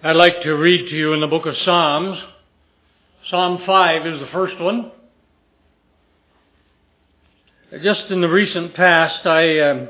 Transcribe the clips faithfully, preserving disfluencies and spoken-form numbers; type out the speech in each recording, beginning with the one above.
I'd like to read to you in the book of Psalms. Psalm five is the first one. Just in the recent past, I um,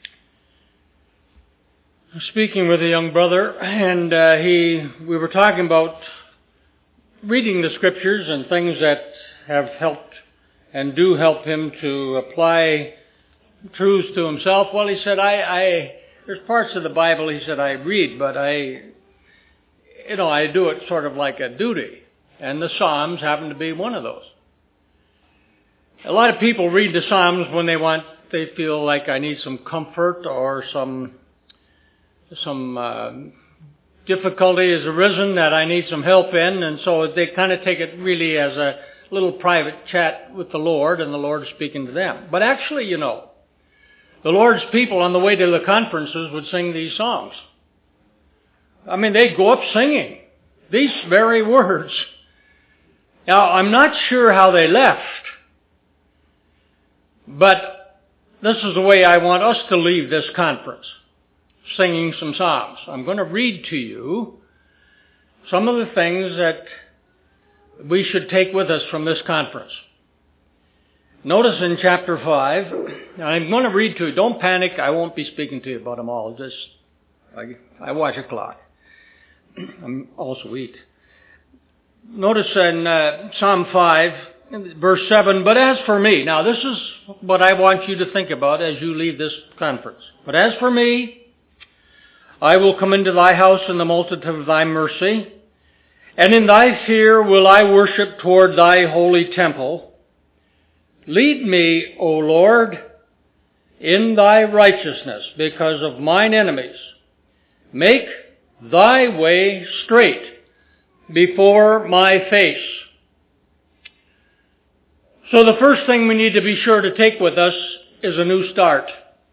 was speaking with a young brother, and uh, he we were talking about reading the scriptures and things that have helped and do help him to apply truths to himself. Well, he said, I, I there's parts of the Bible, he said, I read, but I, you know, I do it sort of like a duty. And the Psalms happen to be one of those. A lot of people read the Psalms when they want, they feel like I need some comfort or some, some uh, difficulty has arisen that I need some help in. And so they kind of take it really as a little private chat with the Lord, and the Lord is speaking to them. But actually, you know, the Lord's people on the way to the conferences would sing these songs. I mean, they'd go up singing these very words. Now, I'm not sure how they left, but this is the way I want us to leave this conference, singing some psalms. I'm going to read to you some of the things that we should take with us from this conference. Notice in chapter five, I'm going to read to you. Don't panic. I won't be speaking to you about them all. Just, I, I watch a clock. I also eat. Notice in uh, Psalm five, verse seven, but as for me, now this is what I want you to think about as you leave this conference. But as for me, I will come into thy house in the multitude of thy mercy, and in thy fear will I worship toward thy holy temple. Lead me, O Lord, in thy righteousness because of mine enemies. Make thy way straight before my face. So the first thing we need to be sure to take with us is a new start.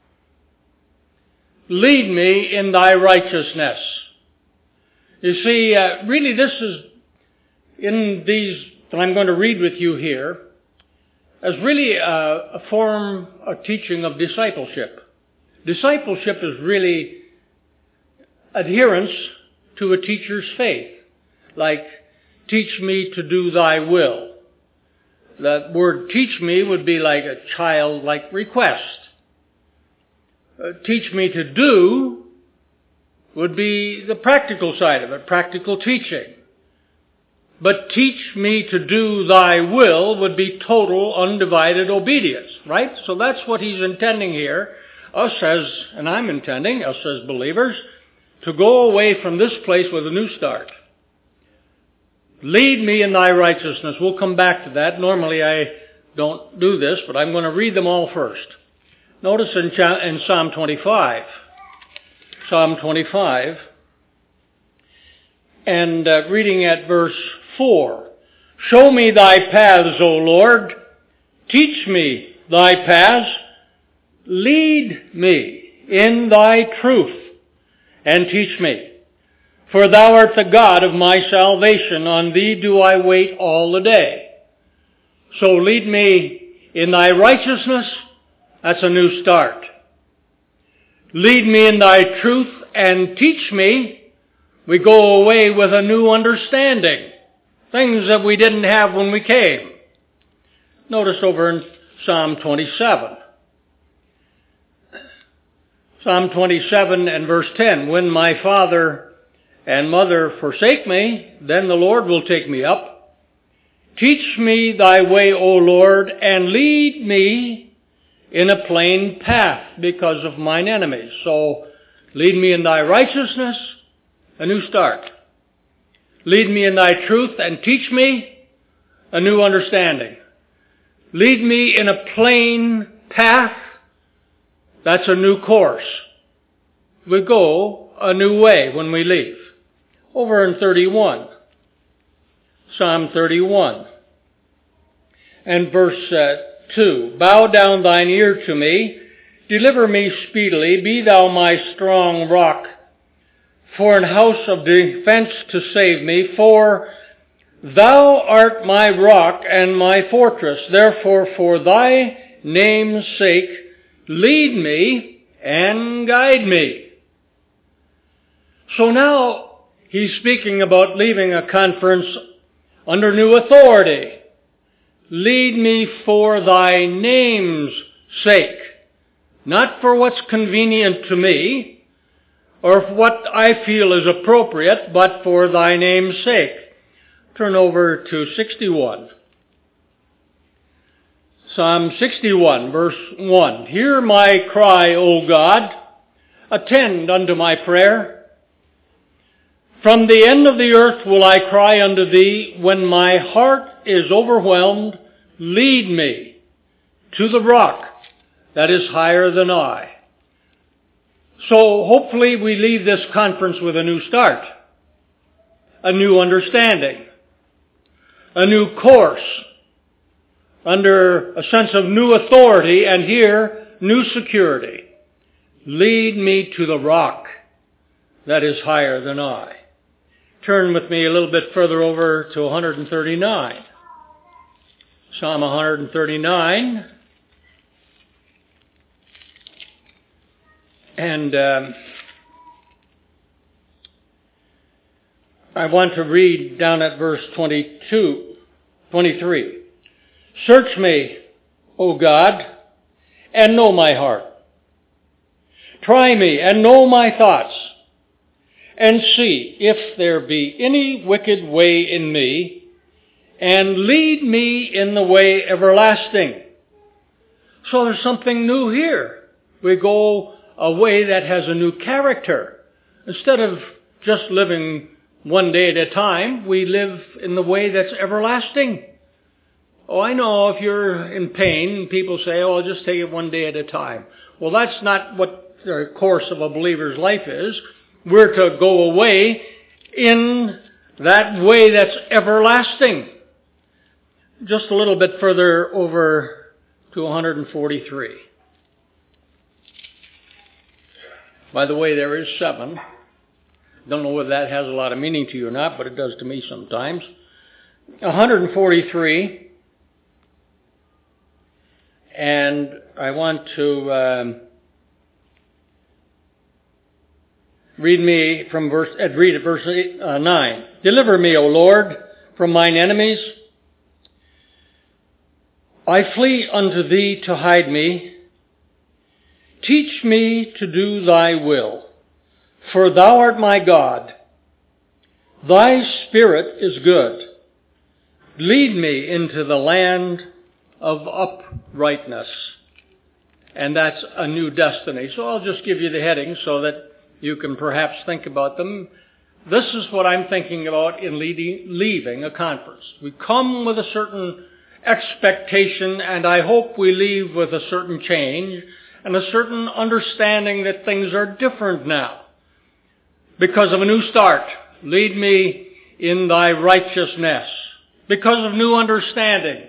Lead me in thy righteousness. You see, uh, really this is, in these that I'm going to read with you here, as really a, a form, a teaching of discipleship. Discipleship is really adherence to a teacher's faith. Like, teach me to do thy will. The word teach me would be like a childlike request. Uh, teach me to do would be the practical side of it, practical teaching. But teach me to do thy will would be total, undivided obedience, right? So that's what he's intending here. Us as, and I'm intending, us as believers, to go away from this place with a new start. Lead me in thy righteousness. We'll come back to that. Normally I don't do this, but I'm going to read them all first. Notice in, in Psalm twenty-five. Psalm twenty-five. And uh, reading at verse four. Show me thy paths, O Lord. Teach me thy paths. Lead me in thy truth and teach me. For thou art the God of my salvation. On thee do I wait all the day. So lead me in thy righteousness. That's a new start. Lead me in thy truth and teach me. We go away with a new understanding. Things that we didn't have when we came. Notice over in Psalm twenty-seven. Psalm twenty-seven and verse ten. When my father and mother forsake me, then the Lord will take me up. Teach me thy way, O Lord, and lead me in a plain path because of mine enemies. So, lead me in thy righteousness, a new start. Lead me in thy truth and teach me a new understanding. Lead me in a plain path. That's a new course. We go a new way when we leave. Over in thirty-one. Psalm thirty-one. And verse uh, two. Bow down thine ear to me. Deliver me speedily. Be thou my strong rock. For an house of defense to save me. For thou art my rock and my fortress. Therefore for thy name's sake, lead me and guide me. So now He's speaking about leaving a conference under new authority. Lead me for thy name's sake. Not for what's convenient to me or for what I feel is appropriate, but for thy name's sake. Turn over to sixty-one. Psalm sixty-one, verse one. Hear my cry, O God. Attend unto my prayer. From the end of the earth will I cry unto thee. When my heart is overwhelmed, lead me to the rock that is higher than I. So hopefully we leave this conference with a new start, a new understanding, a new course, under a sense of new authority, and here, new security. Lead me to the rock that is higher than I. Turn with me a little bit further over to one thirty-nine. Psalm one thirty-nine. And um, I want to read down at verse twenty-two, twenty-three. Search me, O God, and know my heart. Try me and know my thoughts, and see if there be any wicked way in me, and lead me in the way everlasting. So there's something new here. We go a way that has a new character. Instead of just living one day at a time, we live in the way that's everlasting. Oh, I know if you're in pain, people say, oh, I'll just take it one day at a time. Well, that's not what the course of a believer's life is. We're to go away in that way that's everlasting. Just a little bit further over to one forty-three. By the way, there is seven. Don't know whether that has a lot of meaning to you or not, but it does to me sometimes. one forty-three. And I want to um, read me from verse, uh, read verse eight, uh, nine. Deliver me, O Lord, from mine enemies. I flee unto thee to hide me. Teach me to do thy will, for thou art my God. Thy spirit is good. Lead me into the land of uprightness. And that's a new destiny. So I'll just give you the headings so that you can perhaps think about them. This is what I'm thinking about in leading, leaving a conference. We come with a certain expectation, and I hope we leave with a certain change and a certain understanding that things are different now. Because of a new start, lead me in thy righteousness. Because of new understanding,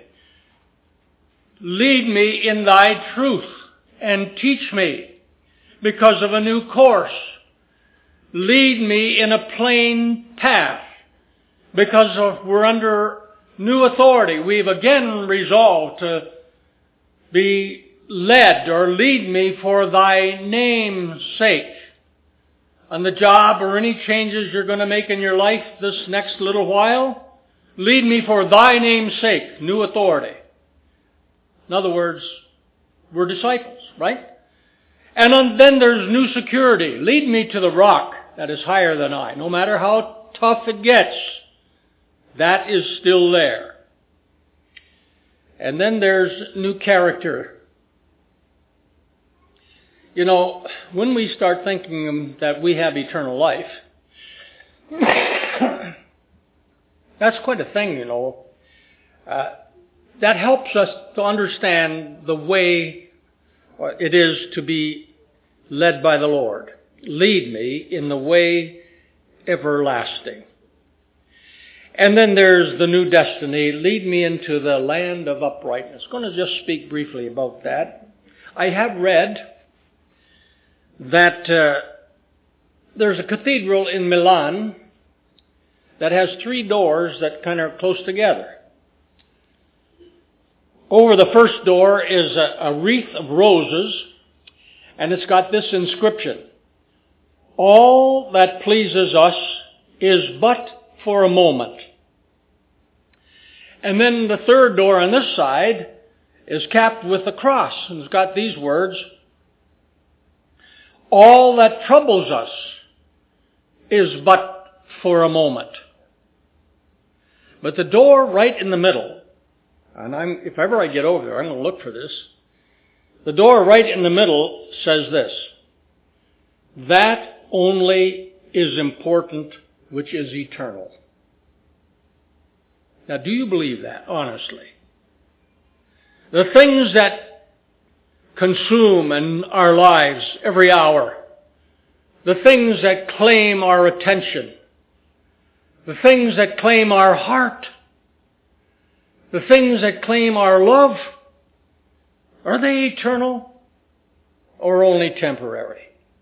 lead me in thy truth and teach me. Because of a new course, lead me in a plain path. Because of we're under new authority, we've again resolved to be led or lead me for thy name's sake. On the job or any changes you're going to make in your life this next little while, lead me for thy name's sake, new authority. In other words, we're disciples, right? And on, then there's new security. Lead me to the rock that is higher than I. No matter how tough it gets, that is still there. And then there's new character. You know, when we start thinking that we have eternal life, that's quite a thing, you know. Uh, that helps us to understand the way it is to be led by the Lord. Lead me in the way everlasting. And then there's the new destiny. Lead me into the land of uprightness. I'm going to just speak briefly about that. I have read that uh, there's a cathedral in Milan that has three doors that kind of are close together. Over the first door is a, a wreath of roses, and it's got this inscription: all that pleases us is but for a moment. And then the third door on this side is capped with a cross, and it's got these words, all that troubles us is but for a moment. But the door right in the middle, and I'm, if ever I get over there, I'm going to look for this. The door right in the middle says this, that only is important which is eternal. Now, do you believe that, honestly? The things that consume in our lives every hour, the things that claim our attention, the things that claim our heart, the things that claim our love, are they eternal or only temporary?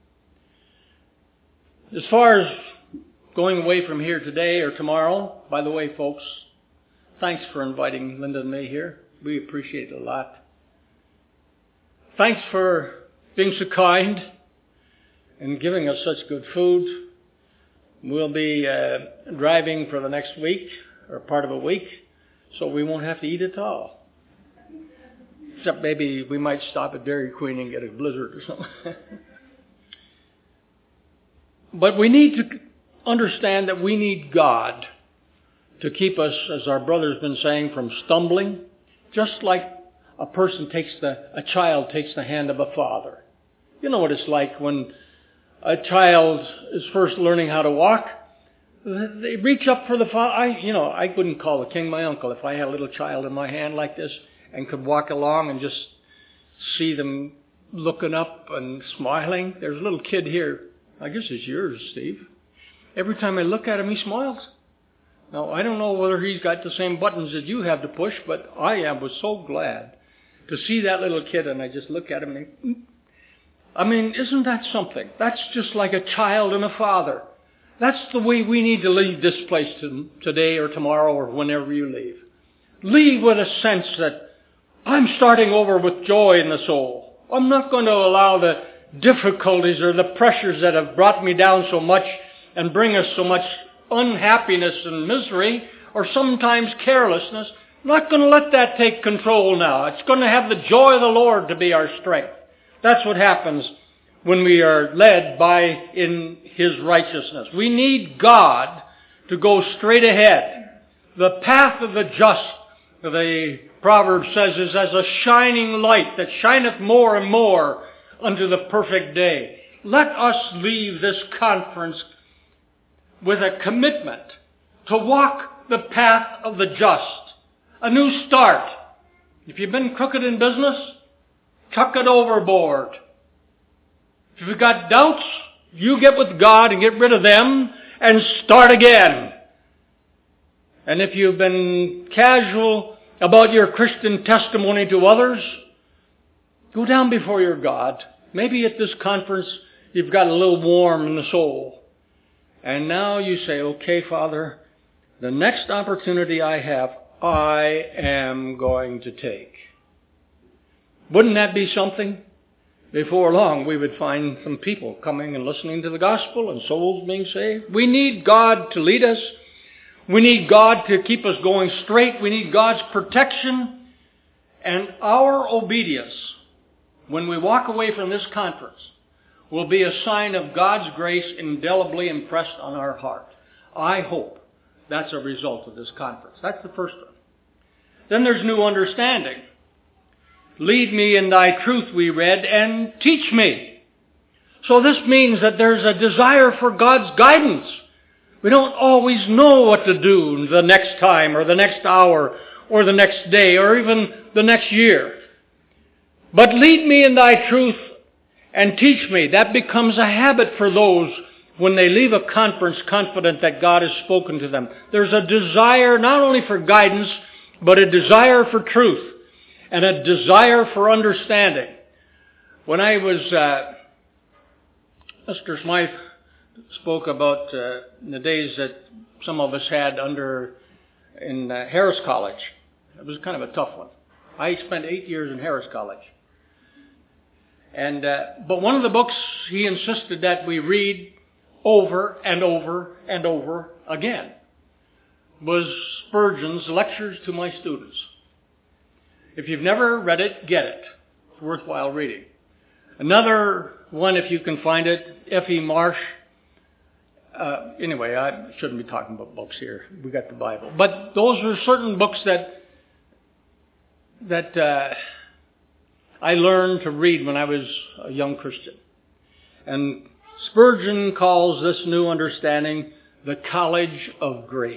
As far as going away from here today or tomorrow, by the way, folks, thanks for inviting Linda and me here. We appreciate it a lot. Thanks for being so kind and giving us such good food. We'll be uh, driving for the next week, or part of a week, so we won't have to eat at all. Except maybe we might stop at Dairy Queen and get a blizzard or something. But we need to understand that we need God to keep us, as our brother's been saying, from stumbling, just like a person takes the, a child takes the hand of a father. You know what it's like when a child is first learning how to walk. They reach up for the father. I, you know, I wouldn't call the king my uncle if I had a little child in my hand like this and could walk along and just see them looking up and smiling. There's a little kid here. I guess it's yours, Steve. Every time I look at him, he smiles. Now, I don't know whether he's got the same buttons that you have to push, but I am, was so glad to see that little kid, and I just look at him and he, I mean, isn't that something? That's just like a child and a father. That's the way we need to leave this place to, today or tomorrow or whenever you leave. Leave with a sense that I'm starting over with joy in the soul. I'm not going to allow the difficulties or the pressures that have brought me down so much and bring us so much unhappiness and misery, or sometimes carelessness. I'm not going to let that take control now. It's going to have the joy of the Lord to be our strength. That's what happens when we are led by in His righteousness. We need God to go straight ahead. The path of the just, the proverb says, is as a shining light that shineth more and more unto the perfect day. Let us leave this conference with a commitment to walk the path of the just. A new start. If you've been crooked in business, chuck it overboard. If you've got doubts, you get with God and get rid of them and start again. And if you've been casual about your Christian testimony to others, go down before your God. Maybe at this conference you've got a little warm in the soul. And now you say, okay, Father, the next opportunity I have, I am going to take. Wouldn't that be something? Before long, we would find some people coming and listening to the gospel and souls being saved. We need God to lead us. We need God to keep us going straight. We need God's protection. And our obedience, when we walk away from this conference, will be a sign of God's grace indelibly impressed on our heart. I hope that's a result of this conference. That's the first one. Then there's new understanding. Lead me in thy truth, we read, and teach me. So this means that there's a desire for God's guidance. We don't always know what to do the next time or the next hour or the next day or even the next year. But lead me in thy truth and teach me. That becomes a habit for those when they leave a conference confident that God has spoken to them. There's a desire not only for guidance, but a desire for truth and a desire for understanding. When I was, uh, Mister Smythe spoke about uh, the days that some of us had under in uh, Harris College. It was kind of a tough one. I spent eight years in Harris College. And uh, but one of the books he insisted that we read over and over and over again was Spurgeon's Lectures to My Students. If you've never read it, get it. It's worthwhile reading. Another one, if you can find it, F E Marsh. Uh, anyway, I shouldn't be talking about books here. We got the Bible. But those are certain books that that uh, I learned to read when I was a young Christian. And Spurgeon calls this new understanding the College of Grace.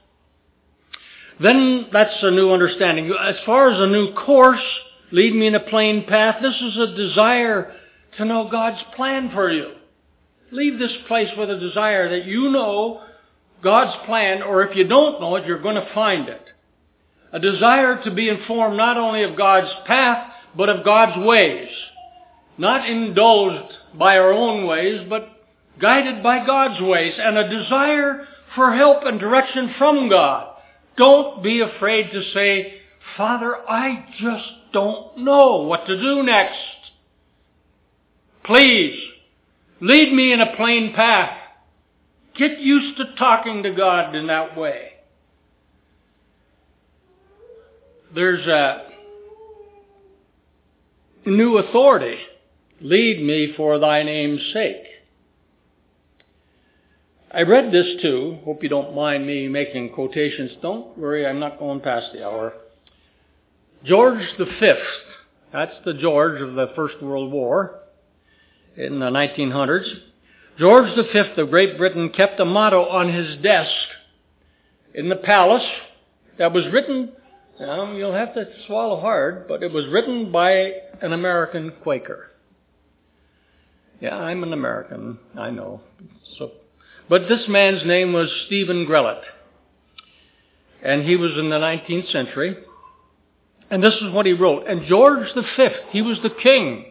Then that's a new understanding. As far as a new course, lead me in a plain path, this is a desire to know God's plan for you. Leave this place with a desire that you know God's plan, or if you don't know it, you're going to find it. A desire to be informed not only of God's path, but of God's ways. Not indulged by our own ways, but guided by God's ways. And a desire for help and direction from God. Don't be afraid to say, Father, I just don't know what to do next. Please, lead me in a plain path. Get used to talking to God in that way. There's a new authority. Lead me for thy name's sake. I read this too. Hope you don't mind me making quotations. Don't worry, I'm not going past the hour. George the Fifth, that's the George of the First World War in the nineteen hundreds. George the Fifth of Great Britain kept a motto on his desk in the palace that was written, now you'll have to swallow hard, but it was written by an American Quaker. Yeah, I'm an American, I know. So, but this man's name was Stephen Grellet. And he was in the nineteenth century. And this is what he wrote. And George the Fifth, he was the king.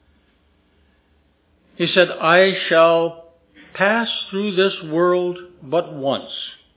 He said, I shall pass through this world but once.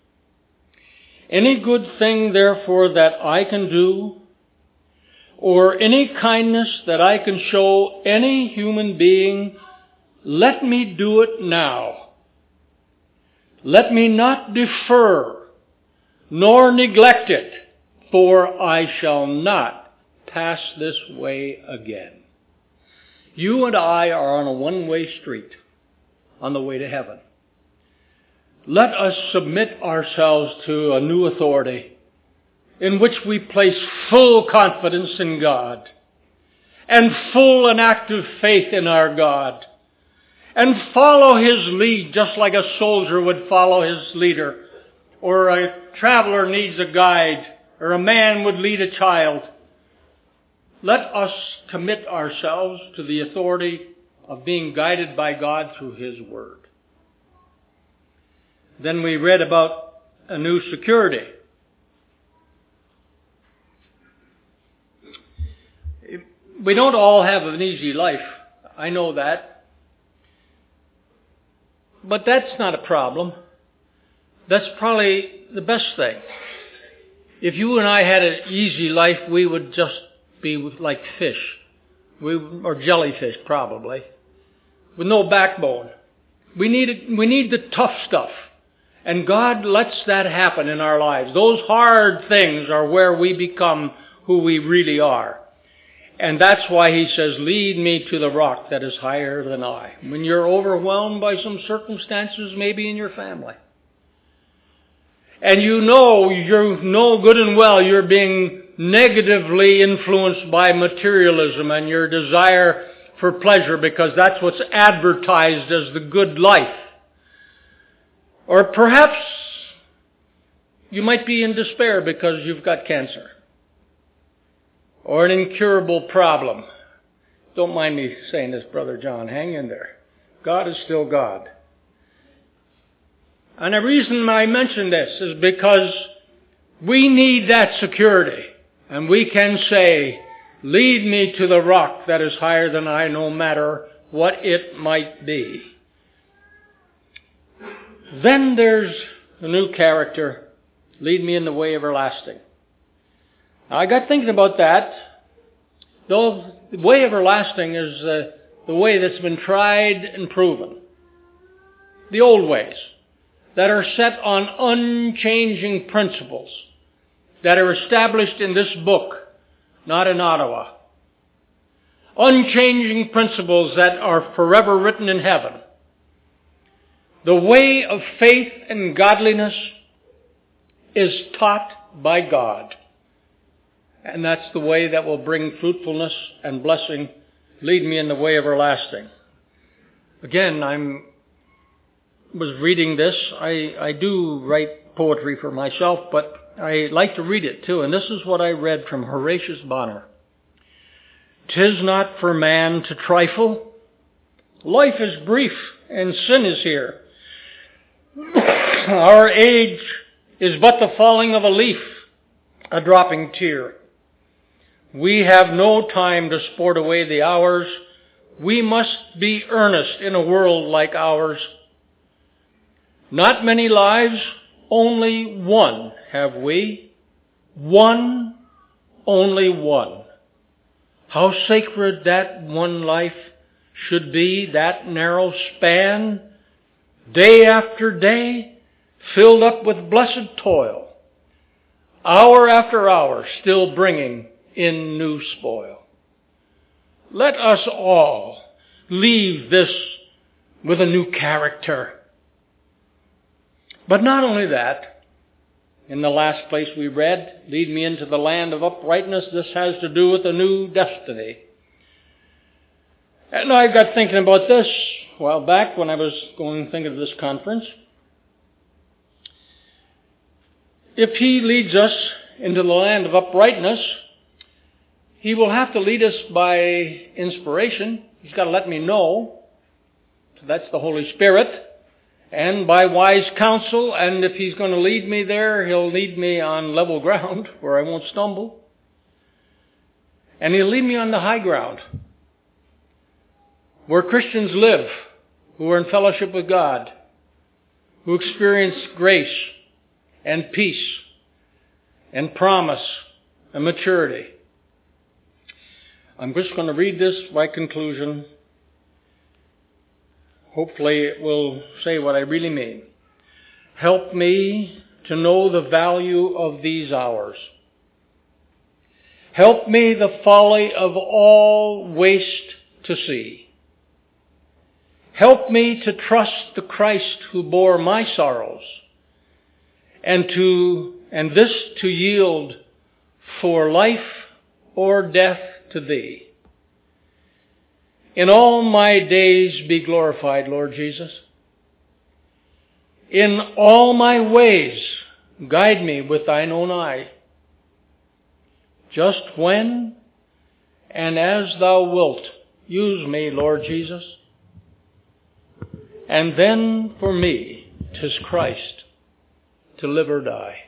Any good thing, therefore, that I can do, or any kindness that I can show any human being, let me do it now. Let me not defer, nor neglect it, for I shall not pass this way again. You and I are on a one-way street on the way to heaven. Let us submit ourselves to a new authority in which we place full confidence in God and full and active faith in our God and follow His lead just like a soldier would follow his leader, or a traveler needs a guide, or a man would lead a child. Let us commit ourselves to the authority of being guided by God through His Word. Then we read about a new security. We don't all have an easy life. I know that. But that's not a problem. That's probably the best thing. If you and I had an easy life, we would just be like fish. We, or jellyfish, probably. With no backbone. We need, we need the tough stuff. And God lets that happen in our lives. Those hard things are where we become who we really are. And that's why He says, lead me to the rock that is higher than I. When you're overwhelmed by some circumstances, maybe in your family, and you know, you know good and well you're being negatively influenced by materialism and your desire for pleasure because that's what's advertised as the good life. Or perhaps you might be in despair because you've got cancer. Or an incurable problem. Don't mind me saying this, Brother John. Hang in there. God is still God. And the reason I mention this is because we need that security. And we can say, lead me to the rock that is higher than I, no matter what it might be. Then there's a new character. Lead me in the way everlasting. I got thinking about that. Though the way everlasting is uh, the way that's been tried and proven. the old ways, that are set on unchanging principles, that are established in this book, not in Ottawa. Unchanging principles that are forever written in heaven. The way of faith and godliness is taught by God. And that's the way that will bring fruitfulness and blessing, lead me in the way everlasting. Again, I'm was reading this. I, I do write poetry for myself, but I like to read it too. And this is what I read from Horatius Bonar. "'Tis not for man to trifle. Life is brief and sin is here. Our age is but the falling of a leaf, a dropping tear. We have no time to sport away the hours. We must be earnest in a world like ours. Not many lives, only one have we. One, only one. How sacred that one life should be, that narrow span, day after day, filled up with blessed toil, hour after hour, still bringing in new spoil. Let us all leave this with a new character. But not only that, in the last place we read, lead me into the land of uprightness, this has to do with a new destiny. And I got thinking about this a while back when I was going to think of this conference. If he leads us into the land of uprightness, he will have to lead us by inspiration. He's got to let me know. So that's the Holy Spirit. And by wise counsel, and if he's going to lead me there, he'll lead me on level ground where I won't stumble. And he'll lead me on the high ground where Christians live, who are in fellowship with God, who experience grace and peace and promise and maturity. I'm just going to read this by conclusion. Hopefully it will say what I really mean. Help me to know the value of these hours. Help me the folly of all waste to see. Help me to trust the Christ who bore my sorrows, and to and this to yield for life or death to Thee. In all my days be glorified, Lord Jesus. In all my ways guide me with Thine own eye. Just when and as Thou wilt, use me, Lord Jesus. And then for me, 'tis Christ, to live or die.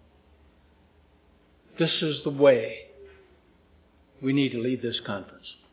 This is the way we need to lead this conference.